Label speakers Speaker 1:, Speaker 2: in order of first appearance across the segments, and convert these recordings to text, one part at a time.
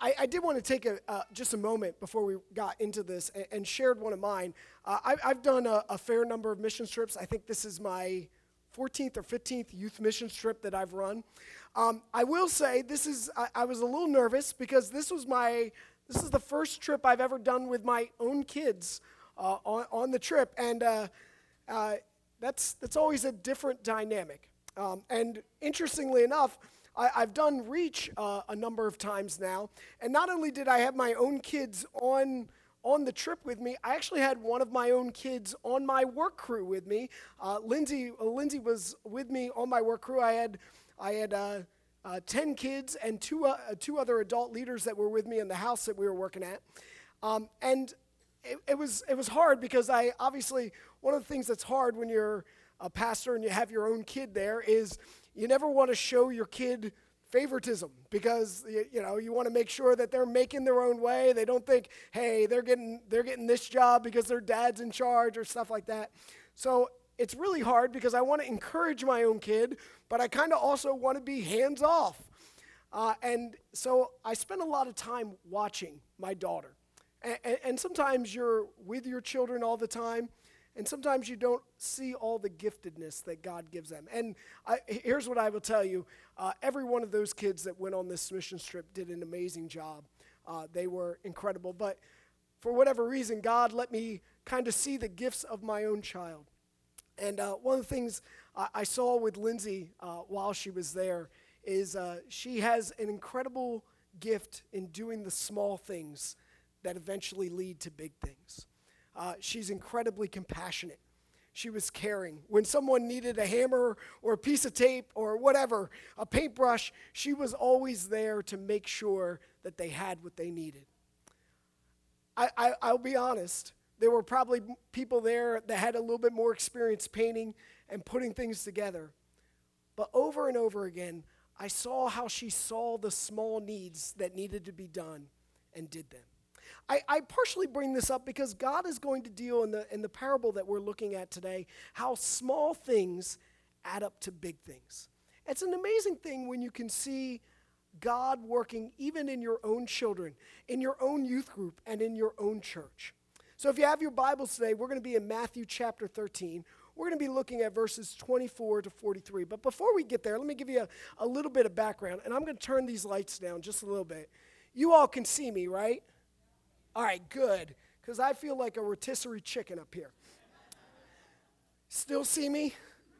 Speaker 1: I did want to take just a moment before we got into this and shared one of mine. I've done a fair number of mission trips. I think this is my 14th or 15th youth mission trip that I've run. I will say I was a little nervous because this is the first trip I've ever done with my own kids on the trip, and that's always a different dynamic. And interestingly enough, I've done Reach a number of times now, and not only did I have my own kids on the trip with me, I actually had one of my own kids on my work crew with me. Lindsay was with me on my work crew. I had 10 kids and two other adult leaders that were with me in the house that we were working at, and it was hard because obviously one of the things that's hard when you're a pastor and you have your own kid there is you never want to show your kid favoritism because you want to make sure that they're making their own way. They don't think, hey, they're getting this job because their dad's in charge or stuff like that. So it's really hard because I want to encourage my own kid, but I kind of also want to be hands off. And so I spend a lot of time watching my daughter. And sometimes you're with your children all the time, and sometimes you don't see all the giftedness that God gives them. And here's what I will tell you. Every one of those kids that went on this mission trip did an amazing job. They were incredible. But for whatever reason, God let me kind of see the gifts of my own child. And one of the things I saw with Lindsay while she was there is she has an incredible gift in doing the small things that eventually lead to big things. She's incredibly compassionate. She was caring. When someone needed a hammer or a piece of tape or whatever, a paintbrush, she was always there to make sure that they had what they needed. I'll be honest, there were probably people there that had a little bit more experience painting and putting things together. But over and over again, I saw how she saw the small needs that needed to be done and did them. I partially bring this up because God is going to deal in the parable that we're looking at today, how small things add up to big things. It's an amazing thing when you can see God working even in your own children, in your own youth group, and in your own church. So if you have your Bibles today, we're going to be in Matthew chapter 13. We're going to be looking at verses 24 to 43. But before we get there, let me give you a little bit of background, and I'm going to turn these lights down just a little bit. You all can see me, right? All right, good, because I feel like a rotisserie chicken up here. Still see me?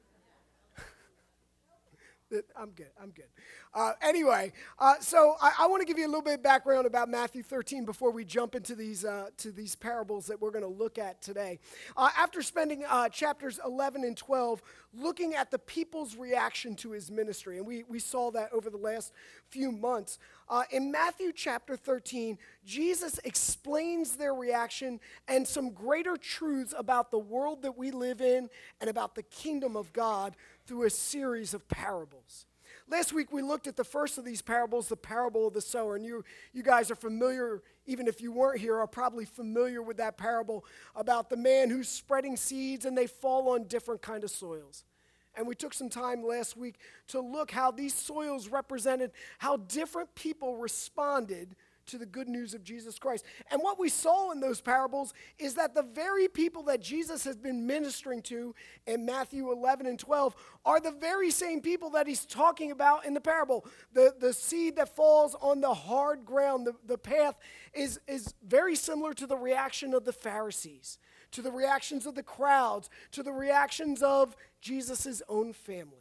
Speaker 1: I'm good. Anyway, so I want to give you a little bit of background about Matthew 13 before we jump into these parables that we're going to look at today. After spending chapters 11 and 12 looking at the people's reaction to his ministry, and we saw that over the last few months, in Matthew chapter 13, Jesus explains their reaction and some greater truths about the world that we live in and about the kingdom of God through a series of parables. Last week we looked at the first of these parables, the parable of the sower, and you guys are familiar, even if you weren't here, are probably familiar with that parable about the man who's spreading seeds and they fall on different kind of soils. And we took some time last week to look how these soils represented how different people responded to the good news of Jesus Christ. And what we saw in those parables is that the very people that Jesus has been ministering to in Matthew 11 and 12 are the very same people that he's talking about in the parable. The seed that falls on the hard ground, the path is very similar to the reaction of the Pharisees, to the reactions of the crowds, to the reactions of Jesus' own family.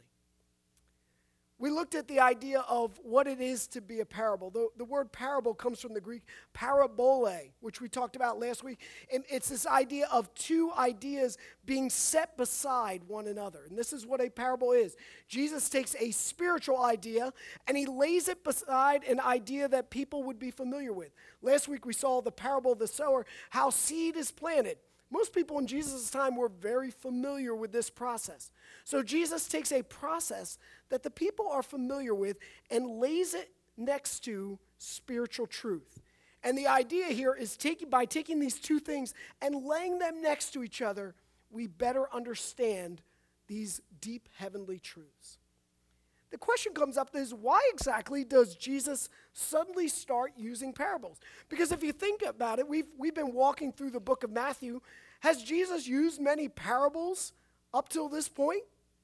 Speaker 1: We looked at the idea of what it is to be a parable. The word parable comes from the Greek parabole, which we talked about last week. And it's this idea of two ideas being set beside one another. And this is what a parable is. Jesus takes a spiritual idea and he lays it beside an idea that people would be familiar with. Last week we saw the parable of the sower, how seed is planted. Most people in Jesus' time were very familiar with this process. So Jesus takes a process that the people are familiar with and lays it next to spiritual truth. And the idea here is by taking these two things and laying them next to each other, we better understand these deep heavenly truths. the question comes up is, why exactly does Jesus suddenly start using parables? Because if you think about it, we've been walking through the book of Matthew. Has Jesus used many parables up till this point?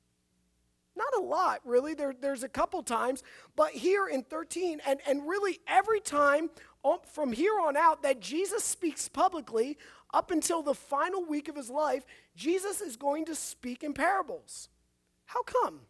Speaker 1: Not a lot, really. There's a couple times. But here in 13, and really every time from here on out that Jesus speaks publicly, up until the final week of his life, Jesus is going to speak in parables. How come?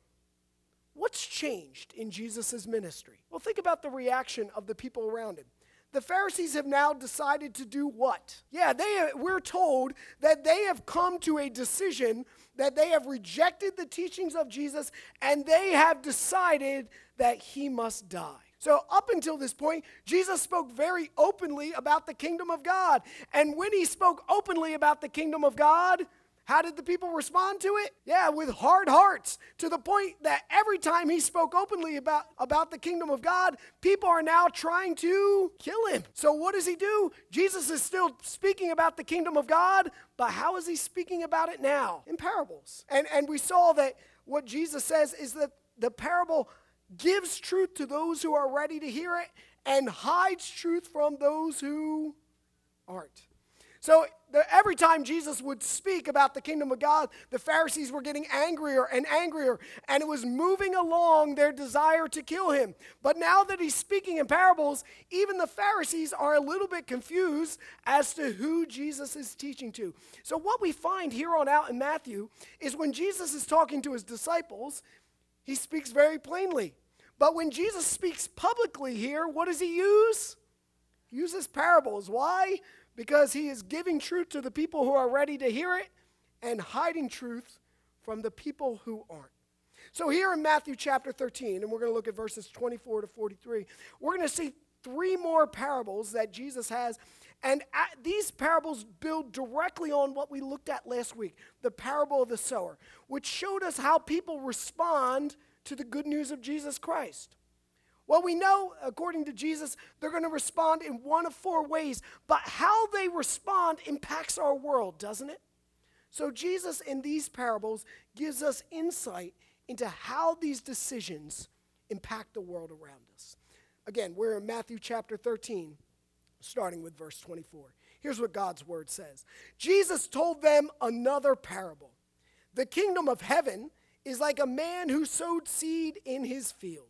Speaker 1: What's changed in Jesus' ministry? Well, think about the reaction of the people around him. The Pharisees have now decided to do what? Yeah, we're told that they have come to a decision that they have rejected the teachings of Jesus and they have decided that he must die. So up until this point, Jesus spoke very openly about the kingdom of God. And when he spoke openly about the kingdom of God, how did the people respond to it? Yeah, with hard hearts, to the point that every time he spoke openly about the kingdom of God, people are now trying to kill him. So what does he do? Jesus is still speaking about the kingdom of God, but how is he speaking about it now? In parables. And we saw that what Jesus says is that the parable gives truth to those who are ready to hear it and hides truth from those who aren't. So every time Jesus would speak about the kingdom of God, the Pharisees were getting angrier and angrier, and it was moving along their desire to kill him. But now that he's speaking in parables, even the Pharisees are a little bit confused as to who Jesus is teaching to. So what we find here on out in Matthew is when Jesus is talking to his disciples, he speaks very plainly. But when Jesus speaks publicly here, what does he use? He uses parables. Why? Because he is giving truth to the people who are ready to hear it and hiding truth from the people who aren't. So here in Matthew chapter 13, and we're going to look at verses 24 to 43, we're going to see three more parables that Jesus has. And these parables build directly on what we looked at last week, the parable of the sower, which showed us how people respond to the good news of Jesus Christ. Well, we know, according to Jesus, they're going to respond in one of four ways, but how they respond impacts our world, doesn't it? So Jesus, in these parables, gives us insight into how these decisions impact the world around us. Again, we're in Matthew chapter 13, starting with verse 24. Here's what God's word says. Jesus told them another parable. The kingdom of heaven is like a man who sowed seed in his field.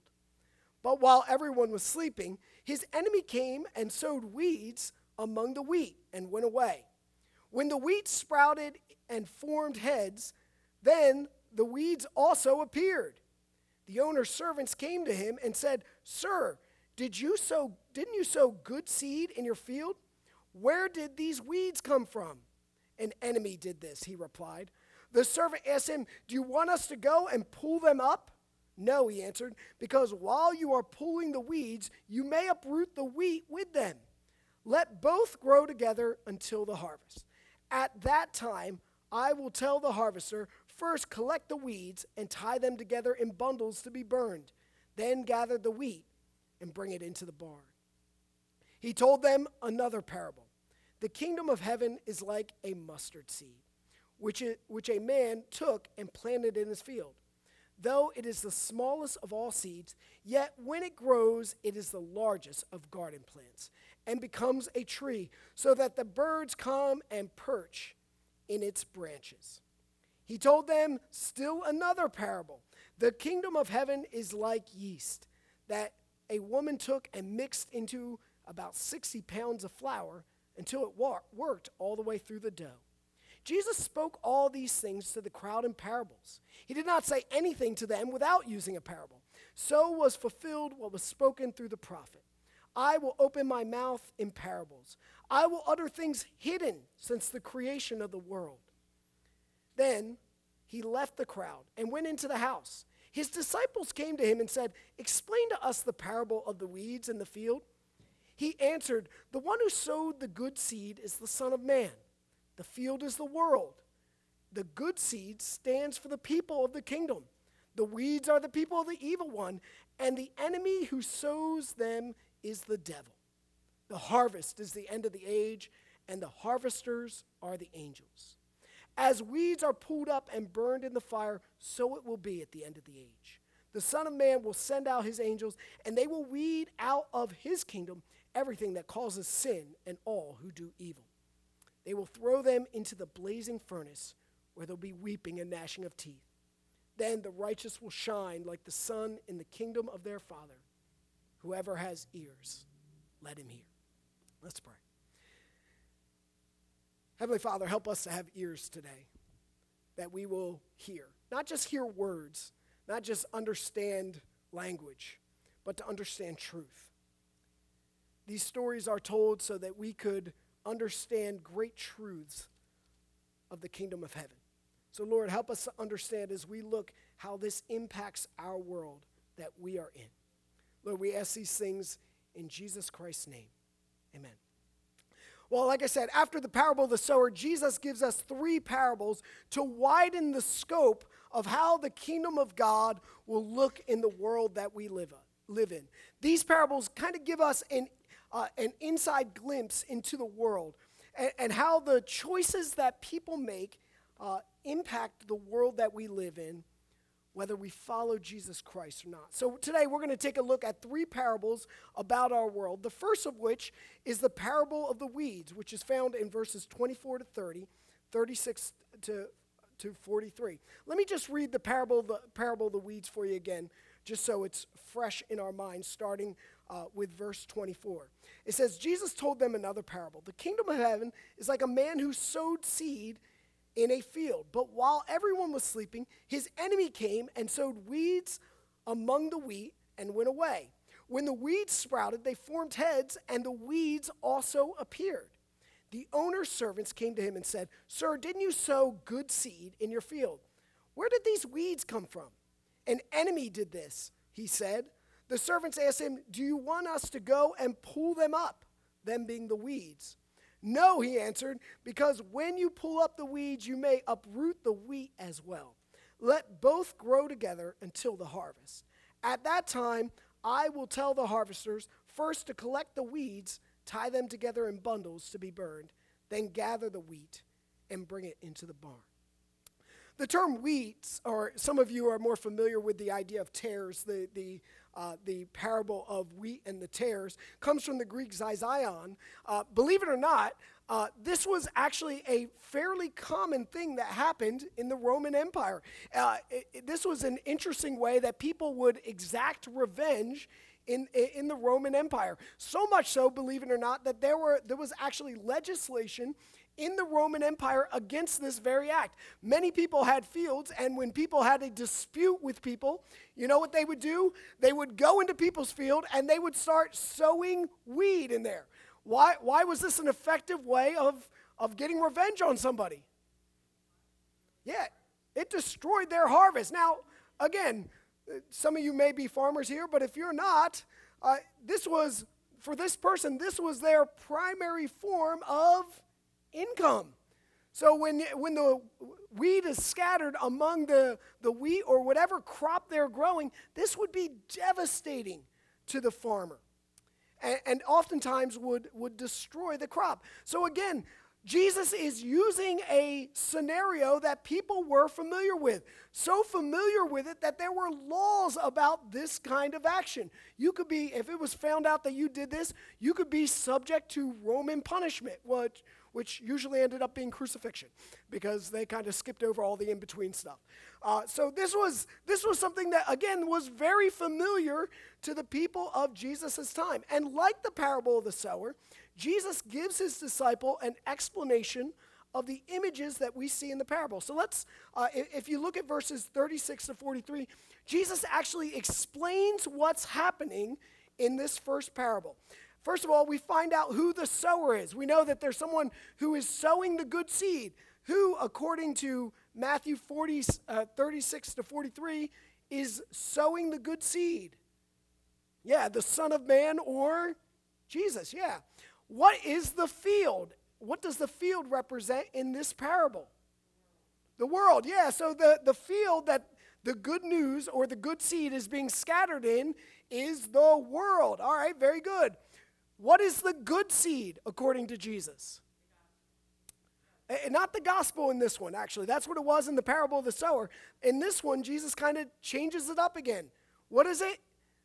Speaker 1: But while everyone was sleeping, his enemy came and sowed weeds among the wheat and went away. When the wheat sprouted and formed heads, then the weeds also appeared. The owner's servants came to him and said, "Sir, didn't you sow good seed in your field? Where did these weeds come from?" "An enemy did this," he replied. The servant asked him, "Do you want us to go and pull them up?" "No," he answered, "because while you are pulling the weeds, you may uproot the wheat with them. Let both grow together until the harvest. At that time, I will tell the harvester, first collect the weeds and tie them together in bundles to be burned. Then gather the wheat and bring it into the barn." He told them another parable. The kingdom of heaven is like a mustard seed, which a man took and planted in his field. Though it is the smallest of all seeds, yet when it grows, it is the largest of garden plants and becomes a tree, so that the birds come and perch in its branches. He told them still another parable. The kingdom of heaven is like yeast that a woman took and mixed into about 60 pounds of flour until it worked all the way through the dough. Jesus spoke all these things to the crowd in parables. He did not say anything to them without using a parable. So was fulfilled what was spoken through the prophet. I will open my mouth in parables. I will utter things hidden since the creation of the world. Then he left the crowd and went into the house. His disciples came to him and said, "Explain to us the parable of the weeds in the field." He answered, "The one who sowed the good seed is the Son of Man. The field is the world. The good seed stands for the people of the kingdom. The weeds are the people of the evil one, and the enemy who sows them is the devil. The harvest is the end of the age, and the harvesters are the angels. As weeds are pulled up and burned in the fire, so it will be at the end of the age. the Son of Man will send out his angels, and they will weed out of his kingdom everything that causes sin and all who do evil. They will throw them into the blazing furnace, where there'll be weeping and gnashing of teeth. Then the righteous will shine like the sun in the kingdom of their Father. Whoever has ears, let him hear. Let's pray. Heavenly Father, help us to have ears today, that we will hear. Not just hear words, not just understand language, but to understand truth. These stories are told so that we could understand great truths of the kingdom of heaven. So Lord, help us to understand as we look how this impacts our world that we are in. Lord, we ask these things in Jesus Christ's name. Amen. Well, like I said, after the parable of the sower, Jesus gives us 3 parables to widen the scope of how the kingdom of God will look in the world that we live in. These parables kind of give us an inside glimpse into the world and how the choices that people make impact the world that we live in, whether we follow Jesus Christ or not. So today we're going to take a look at 3 parables about our world. The first of which is the parable of the weeds, which is found in verses 24 to 30, 36 to 43. Let me just read the parable of the weeds for you again, just so it's fresh in our minds, starting with verse 24. It says, Jesus told them another parable. The kingdom of heaven is like a man who sowed seed in a field. But while everyone was sleeping, his enemy came and sowed weeds among the wheat and went away. When the weeds sprouted, they formed heads, and the weeds also appeared. The owner's servants came to him and said, "Sir, didn't you sow good seed in your field? Where did these weeds come from?" "An enemy did this," he said. The servants asked him, "Do you want us to go and pull them up?" Them being the weeds. "No," he answered, "because when you pull up the weeds, you may uproot the wheat as well. Let both grow together until the harvest. At that time, I will tell the harvesters first to collect the weeds, tie them together in bundles to be burned, then gather the wheat and bring it into the barn." The term weeds, or some of you are more familiar with the idea of tares, the parable of wheat and the tares, comes from the Greek zizaion. Believe it or not, this was actually a fairly common thing that happened in the Roman Empire. This was an interesting way that people would exact revenge in the Roman Empire. So much so, believe it or not, that there was actually legislation in the Roman Empire against this very act. Many people had fields, and when people had a dispute with people, you know what they would do? They would go into people's field and they would start sowing weed in there. Why was this an effective way of getting revenge on somebody? Yeah, it destroyed their harvest. Now, again, some of you may be farmers here, but if you're not, for this person, this was their primary form of income. So when the weed is scattered among the wheat or whatever crop they're growing, this would be devastating to the farmer, and oftentimes would destroy the crop. So again, Jesus is using a scenario that people were familiar with, so familiar with it that there were laws about this kind of action. You could be, if it was found out that you did this, you could be subject to Roman punishment, which usually ended up being crucifixion, because they kind of skipped over all the in-between stuff. So this was something that, again, was very familiar to the people of Jesus' time. And like the parable of the sower, Jesus gives his disciple an explanation of the images that we see in the parable. So let's, if you look at verses 36 to 43, Jesus actually explains what's happening in this first parable. First of all, we find out who the sower is. We know that there's someone who is sowing the good seed, who, according to Matthew 36 to 43, is sowing the good seed. Yeah, the Son of Man, or Jesus, yeah. What is the field? What does the field represent in this parable? The world, yeah. So the field that the good news or the good seed is being scattered in is the world. All right, very good. What is the good seed according to Jesus? Not the gospel in this one, actually. That's what it was in the parable of the sower. In this one, Jesus kind of changes it up again. What is it?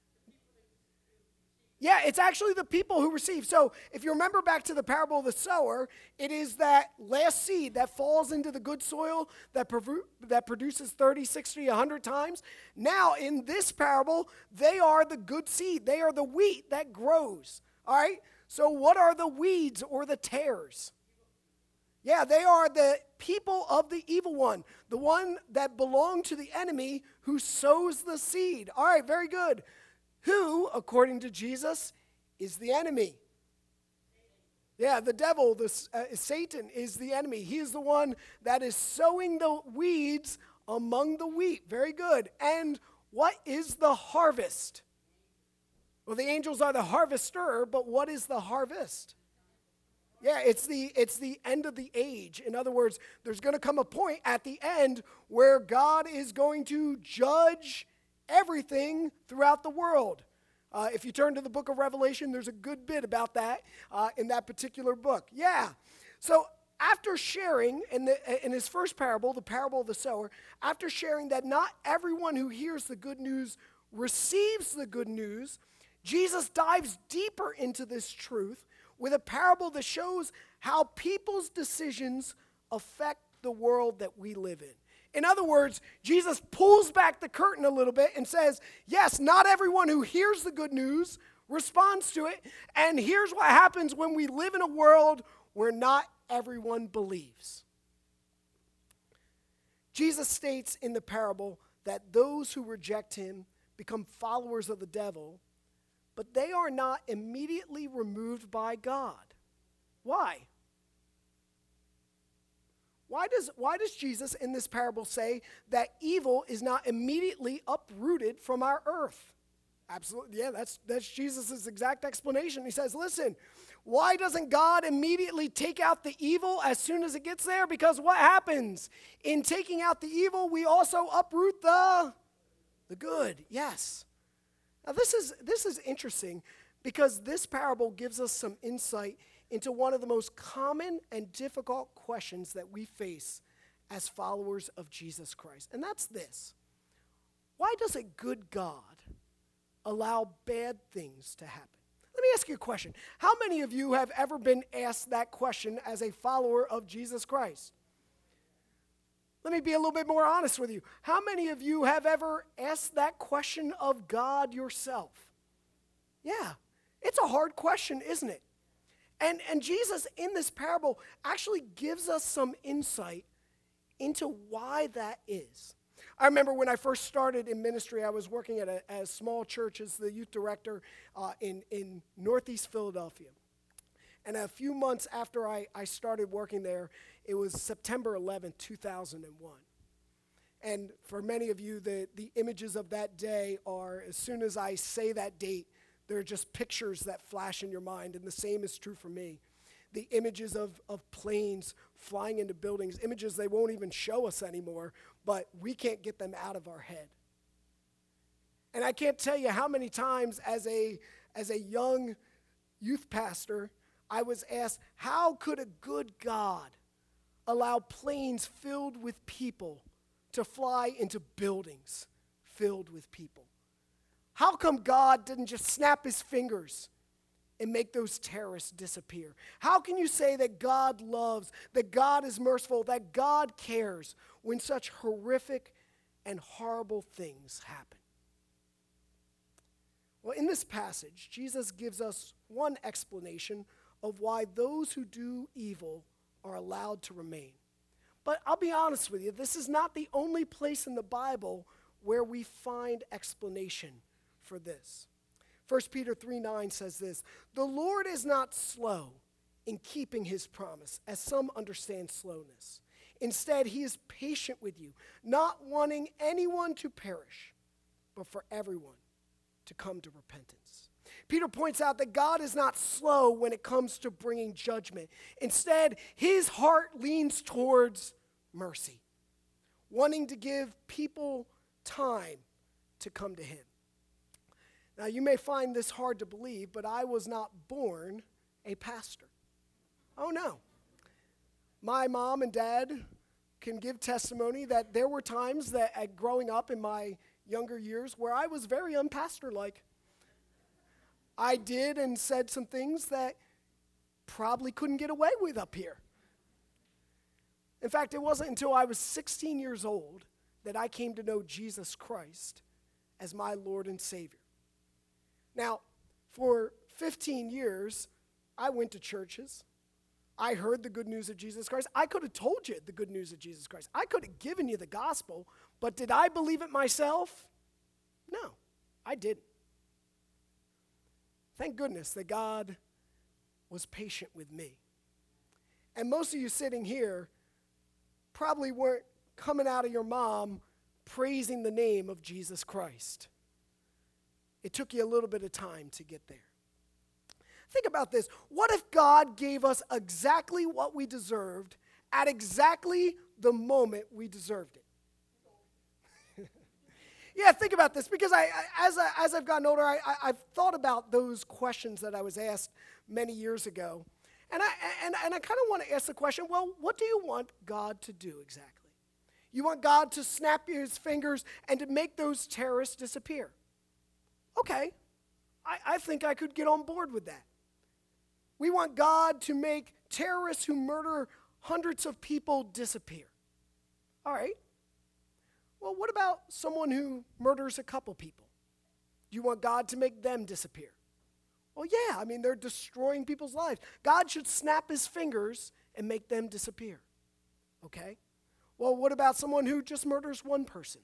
Speaker 1: Yeah, it's actually the people who receive. So if you remember back to the parable of the sower, it is that last seed that falls into the good soil that produces 30, 60, 100 times. Now in this parable, they are the good seed. They are the wheat that grows. All right? So what are the weeds or the tares? Yeah, they are the people of the evil one, the one that belong to the enemy who sows the seed. All right, very good. Who, according to Jesus, is the enemy? Yeah, the devil, Satan is the enemy. He is the one that is sowing the weeds among the wheat. Very good. And what is the harvest? Well, the angels are the harvester, but what is the harvest? Yeah, it's the end of the age. In other words, there's going to come a point at the end where God is going to judge everything throughout the world. If you turn to the book of Revelation, there's a good bit about that in that particular book. Yeah. So after sharing in his first parable, the parable of the sower, after sharing that not everyone who hears the good news receives the good news, Jesus dives deeper into this truth with a parable that shows how people's decisions affect the world that we live in. In other words, Jesus pulls back the curtain a little bit and says, yes, not everyone who hears the good news responds to it. And here's what happens when we live in a world where not everyone believes. Jesus states in the parable that those who reject him become followers of the devil, but they are not immediately removed by God. Why? Why does Jesus in this parable say that evil is not immediately uprooted from our earth? Absolutely, yeah, that's Jesus' exact explanation. He says, listen, why doesn't God immediately take out the evil as soon as it gets there? Because what happens? In taking out the evil, we also uproot the good, yes. Now this is interesting because this parable gives us some insight into one of the most common and difficult questions that we face as followers of Jesus Christ. And that's this. Why does a good God allow bad things to happen? Let me ask you a question. How many of you have ever been asked that question as a follower of Jesus Christ? Let me be a little bit more honest with you. How many of you have ever asked that question of God yourself? Yeah, it's a hard question, isn't it? And Jesus in this parable actually gives us some insight into why that is. I remember when I first started in ministry, I was working at a small church as the youth director in Northeast Philadelphia. And a few months after I started working there, it was September 11th, 2001. And for many of you, the images of that day are, as soon as I say that date, there are just pictures that flash in your mind, and the same is true for me. The images of planes flying into buildings, images they won't even show us anymore, but we can't get them out of our head. And I can't tell you how many times as a young youth pastor, I was asked, how could a good God allow planes filled with people to fly into buildings filled with people? How come God didn't just snap his fingers and make those terrorists disappear? How can you say that God loves, that God is merciful, that God cares when such horrific and horrible things happen? Well, in this passage, Jesus gives us one explanation of why those who do evil are allowed to remain. But I'll be honest with you, this is not the only place in the Bible where we find explanation for this. 1 Peter 3:9 says this, "The Lord is not slow in keeping his promise, as some understand slowness. Instead, he is patient with you, not wanting anyone to perish, but for everyone to come to repentance." Peter points out that God is not slow when it comes to bringing judgment. Instead, his heart leans towards mercy, wanting to give people time to come to him. Now, you may find this hard to believe, but I was not born a pastor. Oh, no. My mom and dad can give testimony that there were times that growing up in my younger years where I was very unpastor-like. I did and said some things that probably couldn't get away with up here. In fact, it wasn't until I was 16 years old that I came to know Jesus Christ as my Lord and Savior. Now, for 15 years, I went to churches. I heard the good news of Jesus Christ. I could have told you the good news of Jesus Christ. I could have given you the gospel, but did I believe it myself? No, I didn't. Thank goodness that God was patient with me. And most of you sitting here probably weren't coming out of your mom praising the name of Jesus Christ. It took you a little bit of time to get there. Think about this. What if God gave us exactly what we deserved at exactly the moment we deserved it? Yeah, think about this, because as I've gotten older, I've thought about those questions that I was asked many years ago. And I kind of want to ask the question, well, what do you want God to do exactly? You want God to snap his fingers and to make those terrorists disappear. Okay, I think I could get on board with that. We want God to make terrorists who murder hundreds of people disappear. All right. Well, what about someone who murders a couple people? Do you want God to make them disappear? Well, yeah, I mean, they're destroying people's lives. God should snap his fingers and make them disappear. Okay? Well, what about someone who just murders one person?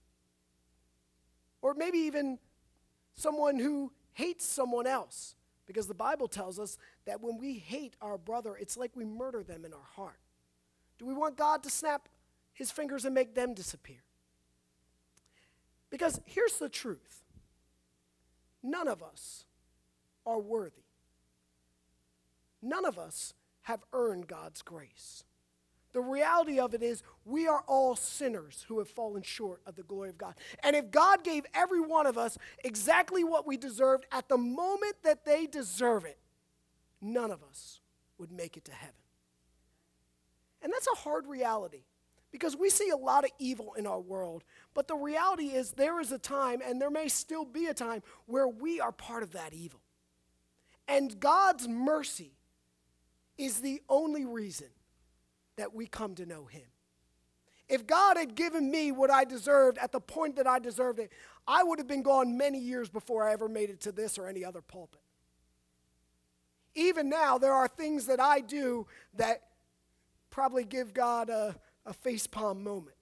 Speaker 1: Or maybe even someone who hates someone else. Because the Bible tells us that when we hate our brother, it's like we murder them in our heart. Do we want God to snap his fingers and make them disappear? Because here's the truth. None of us are worthy. None of us have earned God's grace. The reality of it is we are all sinners who have fallen short of the glory of God. And if God gave every one of us exactly what we deserved at the moment that they deserve it, none of us would make it to heaven. And that's a hard reality, because we see a lot of evil in our world, but the reality is there is a time, and there may still be a time, where we are part of that evil. And God's mercy is the only reason that we come to know him. If God had given me what I deserved at the point that I deserved it, I would have been gone many years before I ever made it to this or any other pulpit. Even now, there are things that I do that probably give God a facepalm moment.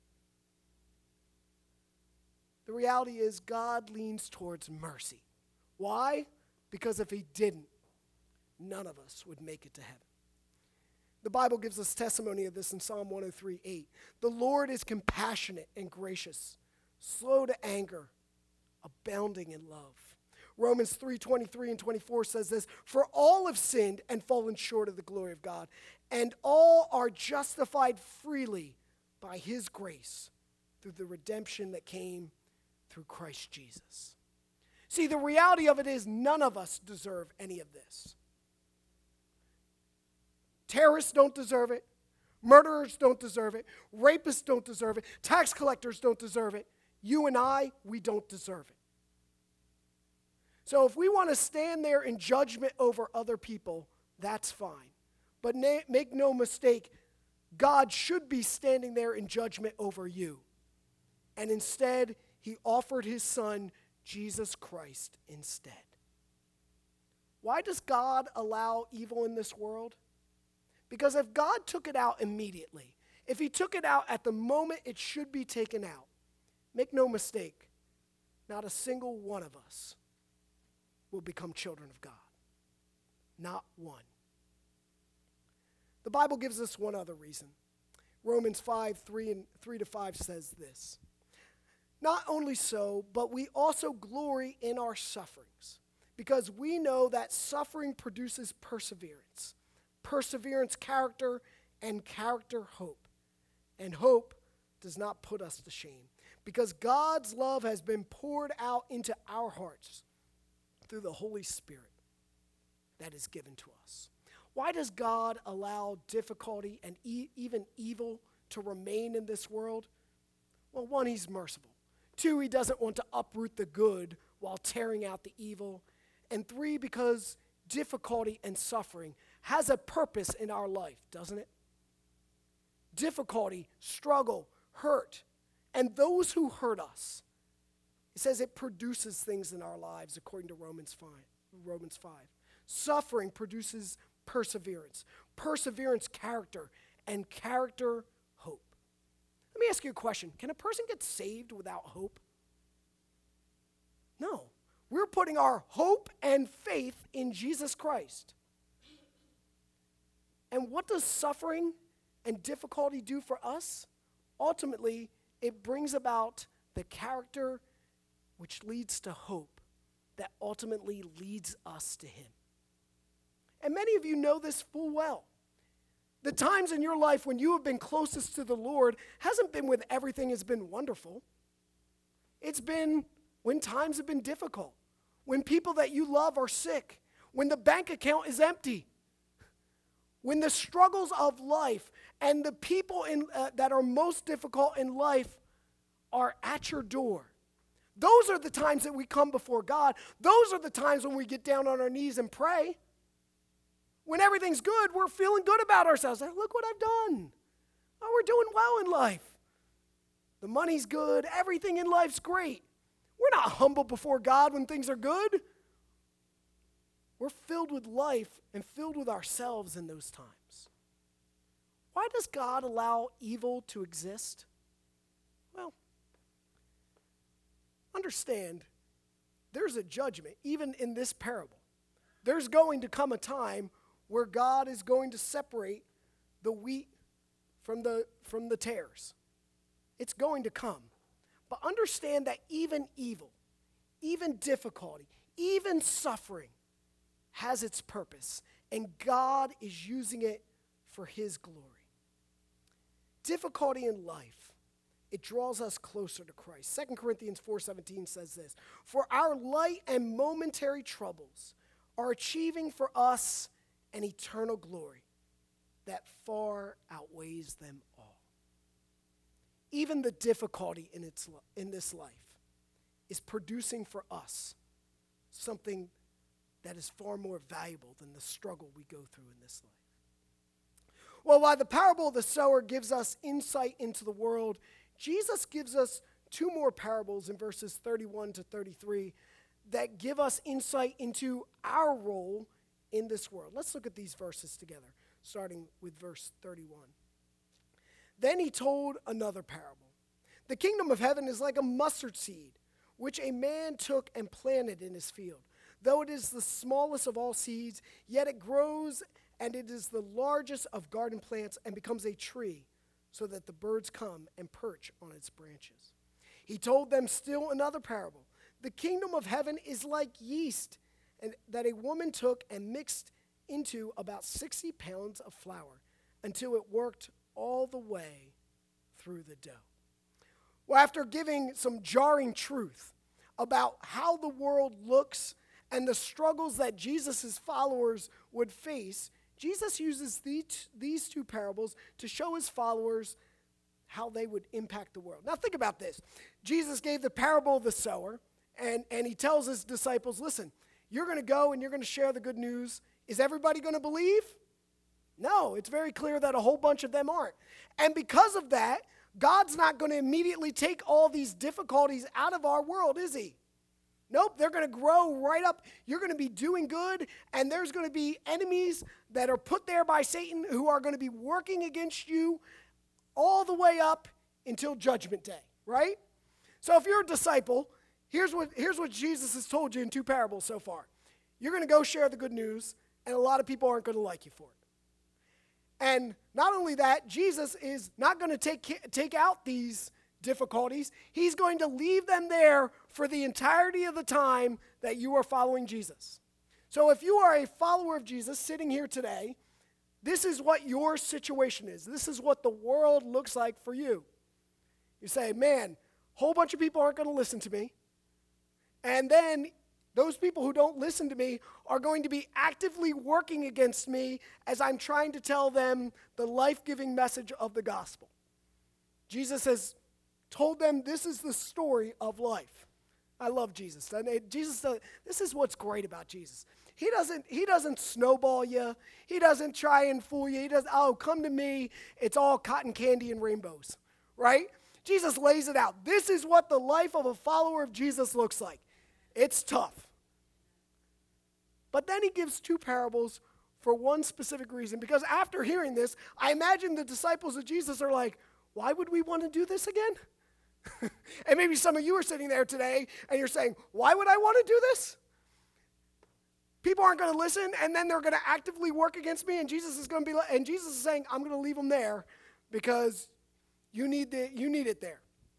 Speaker 1: The reality is God leans towards mercy. Why? Because if he didn't, none of us would make it to heaven. The Bible gives us testimony of this in Psalm 103:8. The Lord is compassionate and gracious, slow to anger, abounding in love. Romans 3:23 and 24 says this, for all have sinned and fallen short of the glory of God, and all are justified freely by his grace through the redemption that came through Christ Jesus. See, the reality of it is none of us deserve any of this. Terrorists don't deserve it. Murderers don't deserve it. Rapists don't deserve it. Tax collectors don't deserve it. You and I, we don't deserve it. So if we want to stand there in judgment over other people, that's fine. But make no mistake, God should be standing there in judgment over you. And instead, he offered his son, Jesus Christ, instead. Why does God allow evil in this world? Because if God took it out immediately, if he took it out at the moment it should be taken out, make no mistake, not a single one of us will become children of God. Not one. The Bible gives us one other reason. Romans 5:3-5 says this. Not only so, but we also glory in our sufferings, because we know that suffering produces perseverance. Perseverance, character, and character, hope. And hope does not put us to shame, because God's love has been poured out into our hearts through the Holy Spirit that is given to us. Why does God allow difficulty and even evil to remain in this world? Well, one, he's merciful. 2, he doesn't want to uproot the good while tearing out the evil. And 3, because difficulty and suffering has a purpose in our life, doesn't it? Difficulty, struggle, hurt, and those who hurt us. It says it produces things in our lives, according to Romans 5. Suffering produces perseverance. Perseverance, character, and character, hope. Let me ask you a question. Can a person get saved without hope? No. We're putting our hope and faith in Jesus Christ. And what does suffering and difficulty do for us? Ultimately, it brings about the character which leads to hope that ultimately leads us to Him. And many of you know this full well. The times in your life when you have been closest to the Lord hasn't been when everything has been wonderful. It's been when times have been difficult, when people that you love are sick, when the bank account is empty, when the struggles of life and the people that are most difficult in life are at your door. Those are the times that we come before God. Those are the times when we get down on our knees and pray. When everything's good, we're feeling good about ourselves. Like, look what I've done. Oh, we're doing well in life. The money's good. Everything in life's great. We're not humble before God when things are good. We're filled with life and filled with ourselves in those times. Why does God allow evil to exist? Well, understand, there's a judgment, even in this parable. There's going to come a time where God is going to separate the wheat from the tares. It's going to come. But understand that even evil, even difficulty, even suffering has its purpose, and God is using it for His glory. Difficulty in life, it draws us closer to Christ. 2 Corinthians 4:17 says this, "For our light and momentary troubles are achieving for us an eternal glory that far outweighs them all." Even the difficulty in this life is producing for us something that is far more valuable than the struggle we go through in this life. Well, while the parable of the sower gives us insight into the world, Jesus gives us 2 more parables in verses 31 to 33 that give us insight into our role in this world. Let's look at these verses together, starting with verse 31. Then he told another parable. "The kingdom of heaven is like a mustard seed, which a man took and planted in his field. Though it is the smallest of all seeds, yet it grows, and it is the largest of garden plants and becomes a tree, so that the birds come and perch on its branches." He told them still another parable. "The kingdom of heaven is like yeast, and that a woman took and mixed into about 60 pounds of flour until it worked all the way through the dough." Well, after giving some jarring truth about how the world looks and the struggles that Jesus' followers would face, Jesus uses these 2 parables to show his followers how they would impact the world. Now think about this. Jesus gave the parable of the sower, and he tells his disciples, listen, you're going to go and you're going to share the good news. Is everybody going to believe? No, it's very clear that a whole bunch of them aren't. And because of that, God's not going to immediately take all these difficulties out of our world, is He? Nope, they're going to grow right up. You're going to be doing good, and there's going to be enemies that are put there by Satan who are going to be working against you all the way up until Judgment Day, right? So if you're a disciple, here's what Jesus has told you in 2 parables so far. You're going to go share the good news, and a lot of people aren't going to like you for it. And not only that, Jesus is not going to take out these difficulties. He's going to leave them there for the entirety of the time that you are following Jesus. So if you are a follower of Jesus sitting here today, this is what your situation is. This is what the world looks like for you. You say, man, a whole bunch of people aren't going to listen to me. And then those people who don't listen to me are going to be actively working against me as I'm trying to tell them the life-giving message of the gospel. Jesus has told them this is the story of life. I love Jesus. And this is what's great about Jesus. He doesn't snowball you. He doesn't try and fool you. He doesn't, oh, come to me. It's all cotton candy and rainbows, right? Jesus lays it out. This is what the life of a follower of Jesus looks like. It's tough. But then he gives two parables for one specific reason. Because after hearing this, I imagine the disciples of Jesus are like, why would we want to do this again? And maybe some of you are sitting there today and you're saying, why would I want to do this? People aren't going to listen, and then they're going to actively work against me, and Jesus is going to be and Jesus is saying, I'm going to leave them there because you need it there.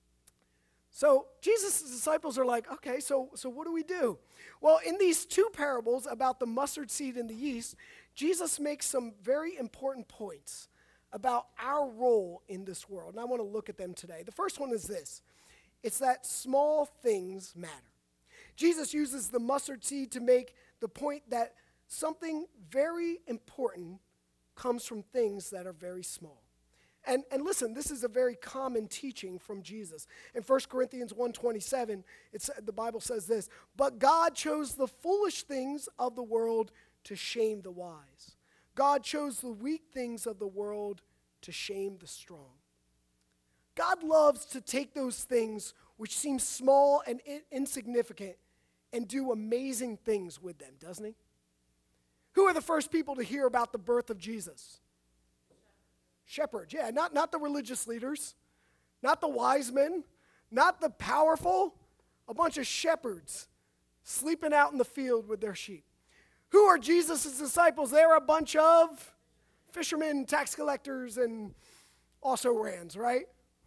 Speaker 1: So Jesus' disciples are like, okay, so what do we do? Well, in these two parables about the mustard seed and the yeast, Jesus makes some very important points about our role in this world, and I want to look at them today. The first one is this. It's that small things matter. Jesus uses the mustard seed to make the point that something very important comes from things that are very small. And listen, this is a very common teaching from Jesus. In 1 Corinthians 1:27, the Bible says this, but God chose the foolish things of the world to shame the wise. God chose the weak things of the world to shame the strong. God loves to take those things which seem small and insignificant and do amazing things with them, doesn't he? Who are the first people to hear about the birth of Jesus? Shepherds, yeah, not the religious leaders, not the wise men, not the powerful, a bunch of shepherds sleeping out in the field with their sheep. Who are Jesus' disciples? They're a bunch of fishermen, tax collectors, and also rans, right?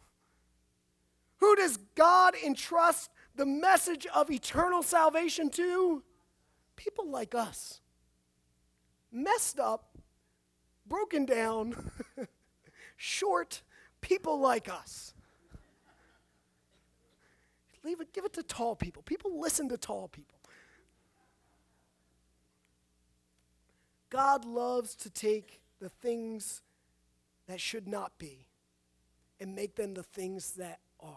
Speaker 1: Who does God entrust the message of eternal salvation to? People like us. Messed up, broken down, short people like us. Give it to tall people. People listen to tall people. God loves to take the things that should not be and make them the things that are.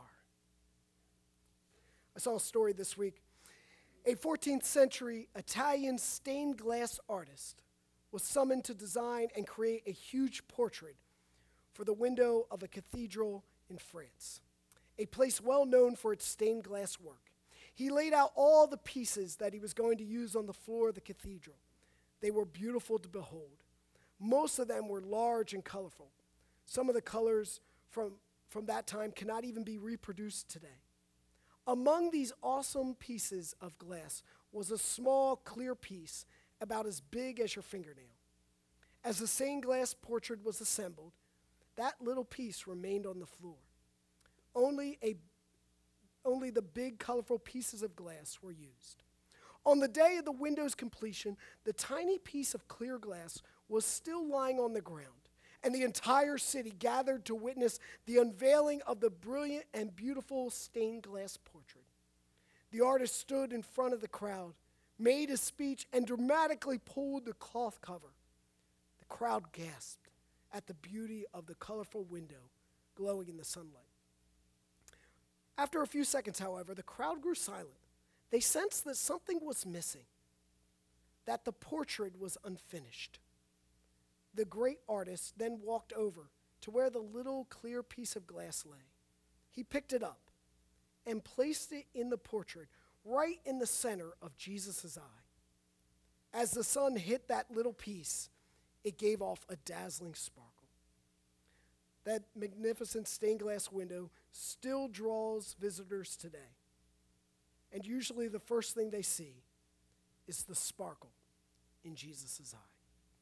Speaker 1: I saw a story this week. A 14th century Italian stained glass artist was summoned to design and create a huge portrait for the window of a cathedral in France, a place well known for its stained glass work. He laid out all the pieces that he was going to use on the floor of the cathedral. They were beautiful to behold. Most of them were large and colorful. Some of the colors from that time cannot even be reproduced today. Among these awesome pieces of glass was a small, clear piece about as big as your fingernail. As the stained glass portrait was assembled, that little piece remained on the floor. Only the big, colorful pieces of glass were used. On the day of the window's completion, the tiny piece of clear glass was still lying on the ground, and the entire city gathered to witness the unveiling of the brilliant and beautiful stained glass portrait. The artist stood in front of the crowd, made a speech, and dramatically pulled the cloth cover. The crowd gasped at the beauty of the colorful window glowing in the sunlight. After a few seconds, however, the crowd grew silent. They sensed that something was missing, that the portrait was unfinished. The great artist then walked over to where the little clear piece of glass lay. He picked it up and placed it in the portrait right in the center of Jesus' eye. As the sun hit that little piece, it gave off a dazzling sparkle. That magnificent stained glass window still draws visitors today. And usually the first thing they see is the sparkle in Jesus' eye.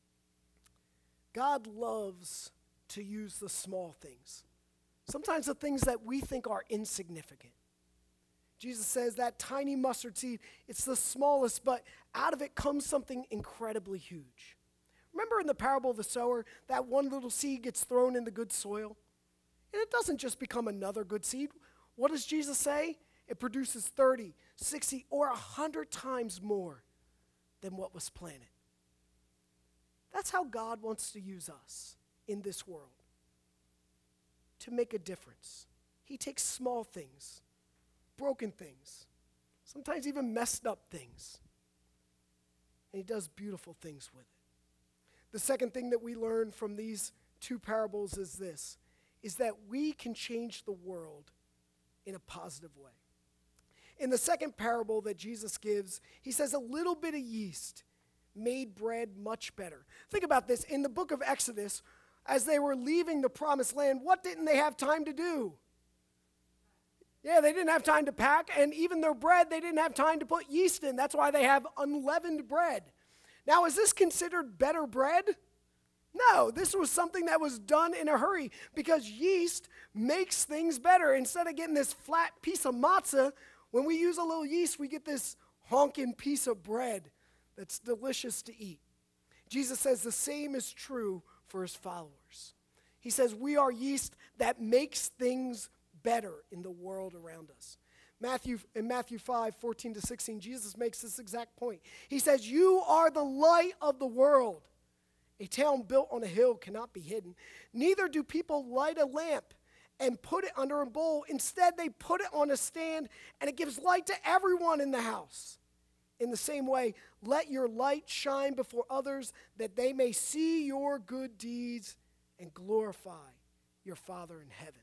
Speaker 1: God loves to use the small things. Sometimes the things that we think are insignificant. Jesus says that tiny mustard seed, it's the smallest, but out of it comes something incredibly huge. Remember in the parable of the sower, that one little seed gets thrown in the good soil? And it doesn't just become another good seed. What does Jesus say? It produces 30, 60, or 100 times more than what was planted. That's how God wants to use us in this world, to make a difference. he takes small things, broken things, sometimes even messed up things, and he does beautiful things with it. The second thing that we learn from these two parables is this, is that we can change the world in a positive way. In the second parable that Jesus gives, he says a little bit of yeast made bread much better. Think about this. In the book of Exodus, as they were leaving the promised land, what didn't they have time to do? Yeah, they didn't have time to pack, and even their bread, they didn't have time to put yeast in. That's why they have unleavened bread. Now, is this considered better bread? No, this was something that was done in a hurry because yeast makes things better. Instead of getting this flat piece of matzah, when we use a little yeast, we get this honking piece of bread that's delicious to eat. Jesus says the same is true for his followers. He says we are yeast that makes things better in the world around us. In Matthew 5:14-16, Jesus makes this exact point. He says, you are the light of the world. A town built on a hill cannot be hidden. Neither do people light a lamp and put it under a bowl. Instead, they put it on a stand, and it gives light to everyone in the house. In the same way, let your light shine before others, that they may see your good deeds and glorify your Father in heaven.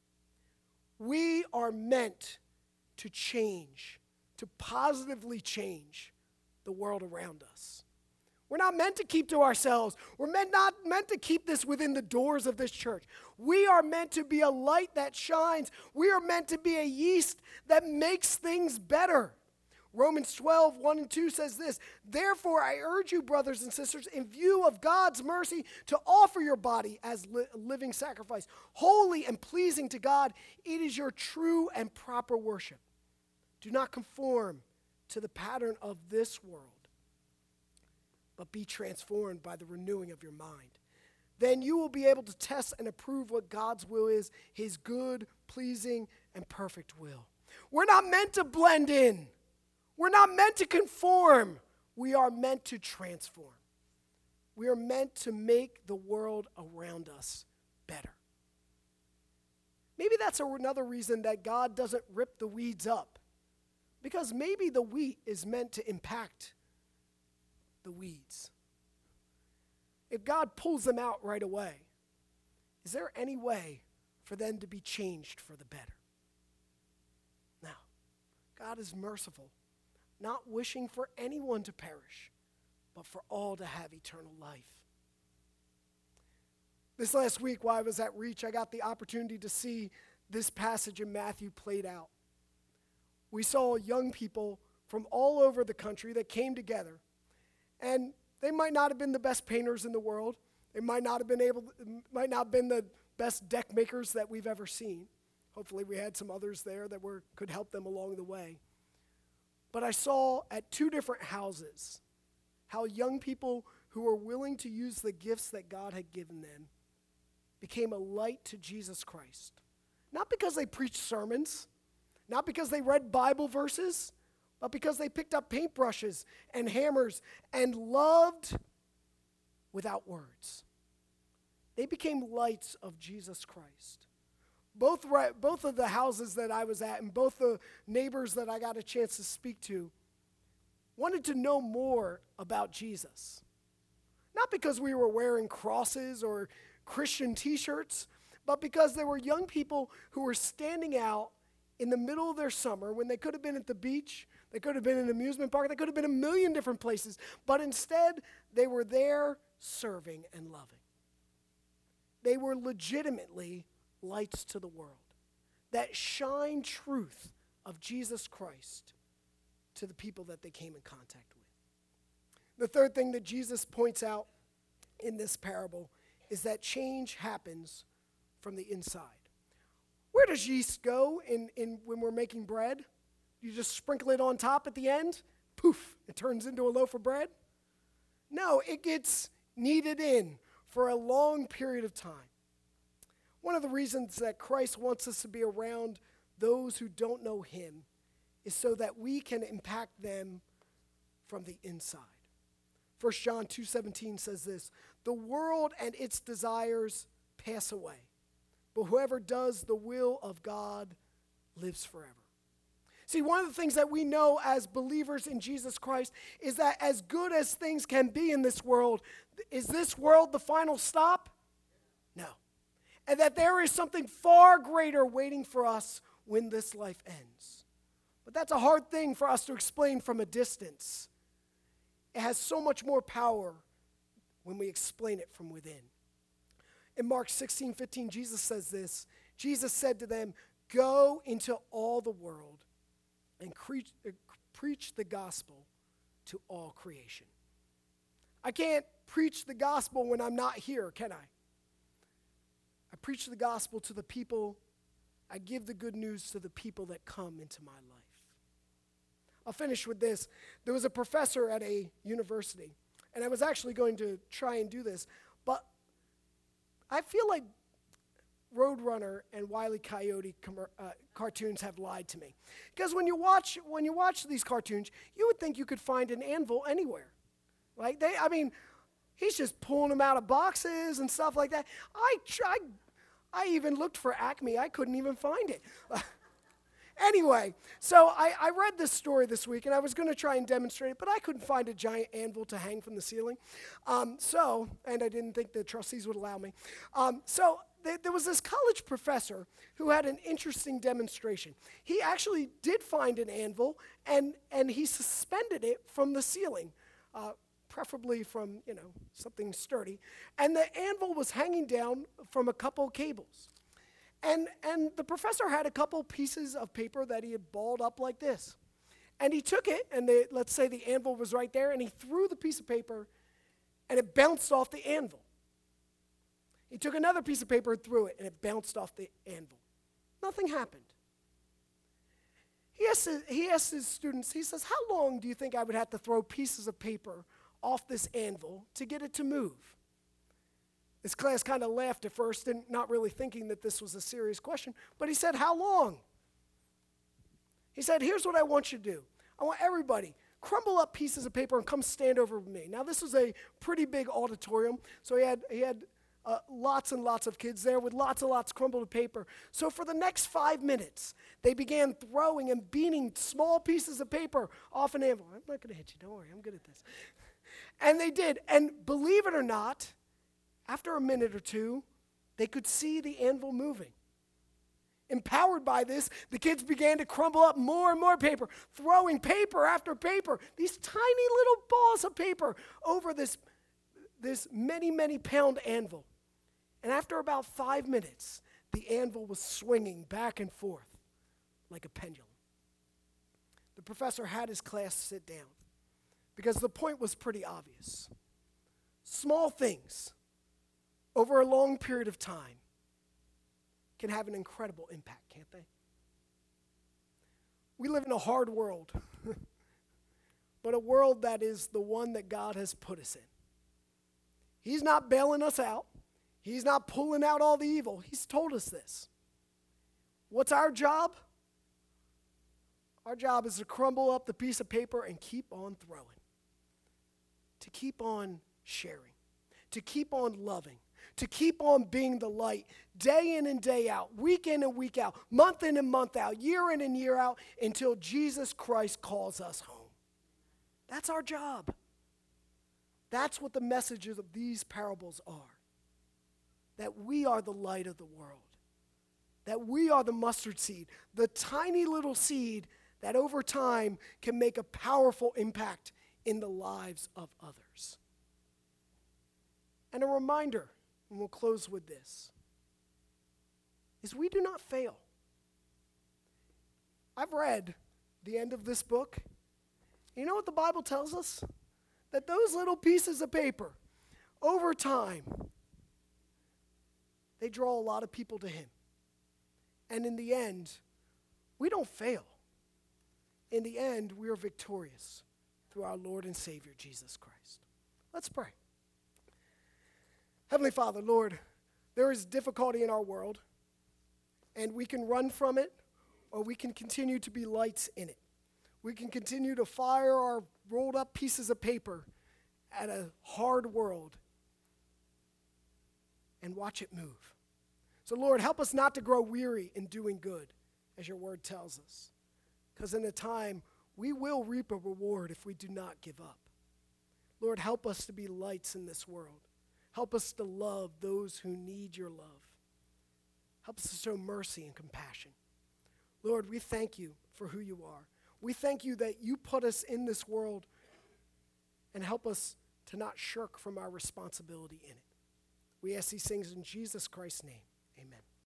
Speaker 1: We are meant to change, to positively change the world around us. We're not meant to keep to ourselves. We're not meant to keep this within the doors of this church. We are meant to be a light that shines. We are meant to be a yeast that makes things better. Romans 12:1-2 says this, therefore I urge you, brothers and sisters, in view of God's mercy, to offer your body as a living sacrifice, holy and pleasing to God. It is your true and proper worship. Do not conform to the pattern of this world, but be transformed by the renewing of your mind. Then you will be able to test and approve what God's will is, his good, pleasing, and perfect will. We're not meant to blend in. We're not meant to conform. We are meant to transform. We are meant to make the world around us better. Maybe that's another reason that God doesn't rip the weeds up, because maybe the wheat is meant to impact the weeds. If God pulls them out right away, is there any way for them to be changed for the better? No. God is merciful, not wishing for anyone to perish, but for all to have eternal life. This last week while I was at Reach, I got the opportunity to see this passage in Matthew played out. We saw young people from all over the country that came together, and they might not have been the best painters in the world. They might not have been the best deck makers that we've ever seen. Hopefully we had some others there that could help them along the way. But I saw at two different houses how young people who were willing to use the gifts that God had given them became a light to Jesus Christ. Not because they preached sermons, not because they read Bible verses, but because they picked up paintbrushes and hammers and loved without words. They became lights of Jesus Christ. Both of the houses that I was at and both the neighbors that I got a chance to speak to wanted to know more about Jesus. Not because we were wearing crosses or Christian t-shirts, but because there were young people who were standing out in the middle of their summer when they could have been at the beach, they could have been in an amusement park, they could have been a million different places, but instead they were there serving and loving. They were legitimately lights to the world that shine truth of Jesus Christ to the people that they came in contact with. The third thing that Jesus points out in this parable is that change happens from the inside. Where does yeast go when we're making bread? You just sprinkle it on top at the end? Poof, it turns into a loaf of bread? No, it gets kneaded in for a long period of time. One of the reasons that Christ wants us to be around those who don't know him is so that we can impact them from the inside. 1 John 2:17 says this, the world and its desires pass away, but whoever does the will of God lives forever. See, one of the things that we know as believers in Jesus Christ is that as good as things can be in this world, is this world the final stop? No. And that there is something far greater waiting for us when this life ends. But that's a hard thing for us to explain from a distance. It has so much more power when we explain it from within. In Mark 16:15, Jesus says this. Jesus said to them, "Go into all the world and preach the gospel to all creation." I can't preach the gospel when I'm not here, can I? I preach the gospel to the people. I give the good news to the people that come into my life. I'll finish with this. There was a professor at a university, and I was actually going to try and do this, but I feel like Roadrunner and Wile E. Coyote cartoons have lied to me. Because when you watch these cartoons, you would think you could find an anvil anywhere. Right? He's just pulling them out of boxes and stuff like that. I even looked for Acme. I couldn't even find it. Anyway, so I read this story this week, and I was going to try and demonstrate it, but I couldn't find a giant anvil to hang from the ceiling. And I didn't think the trustees would allow me. There was this college professor who had an interesting demonstration. He actually did find an anvil, and he suspended it from the ceiling, preferably from, something sturdy. And the anvil was hanging down from a couple cables. And the professor had a couple pieces of paper that he had balled up like this. And he took it, and let's say the anvil was right there, and he threw the piece of paper, and it bounced off the anvil. He took another piece of paper and threw it, and it bounced off the anvil. Nothing happened. He asked his students, he says, "How long do you think I would have to throw pieces of paper off this anvil to get it to move?" This class kind of laughed at first, and not really thinking that this was a serious question, but he said, "How long?" He said, "Here's what I want you to do. I want everybody, crumble up pieces of paper and come stand over with me." Now, this was a pretty big auditorium, so he had lots and lots of kids there with lots and lots of crumbled paper. So for the next 5 minutes, they began throwing and beating small pieces of paper off an anvil. "I'm not going to hit you. Don't worry. I'm good at this." And they did. And believe it or not, after a minute or two, they could see the anvil moving. Empowered by this, the kids began to crumble up more and more paper, throwing paper after paper, these tiny little balls of paper over this many, many pound anvil. And after about 5 minutes, the anvil was swinging back and forth like a pendulum. The professor had his class sit down because the point was pretty obvious. Small things over a long period of time can have an incredible impact, can't they? We live in a hard world, but a world that is the one that God has put us in. He's not bailing us out. He's not pulling out all the evil. He's told us this. What's our job? Our job is to crumble up the piece of paper and keep on throwing, to keep on sharing, to keep on loving, to keep on being the light day in and day out, week in and week out, month in and month out, year in and year out, until Jesus Christ calls us home. That's our job. That's what the messages of these parables are. That we are the light of the world. That we are the mustard seed, the tiny little seed that over time can make a powerful impact in the lives of others. And a reminder, and we'll close with this, is we do not fail. I've read the end of this book. You know what the Bible tells us? That those little pieces of paper, over time, they draw a lot of people to Him. And in the end, we don't fail. In the end, we are victorious through our Lord and Savior, Jesus Christ. Let's pray. Heavenly Father, Lord, there is difficulty in our world, and we can run from it, or we can continue to be lights in it. We can continue to fire our rolled up pieces of paper at a hard world and watch it move. So, Lord, help us not to grow weary in doing good, as your word tells us. Because in a time, we will reap a reward if we do not give up. Lord, help us to be lights in this world. Help us to love those who need your love. Help us to show mercy and compassion. Lord, we thank you for who you are. We thank you that you put us in this world and help us to not shirk from our responsibility in it. We ask these things in Jesus Christ's name. Amen.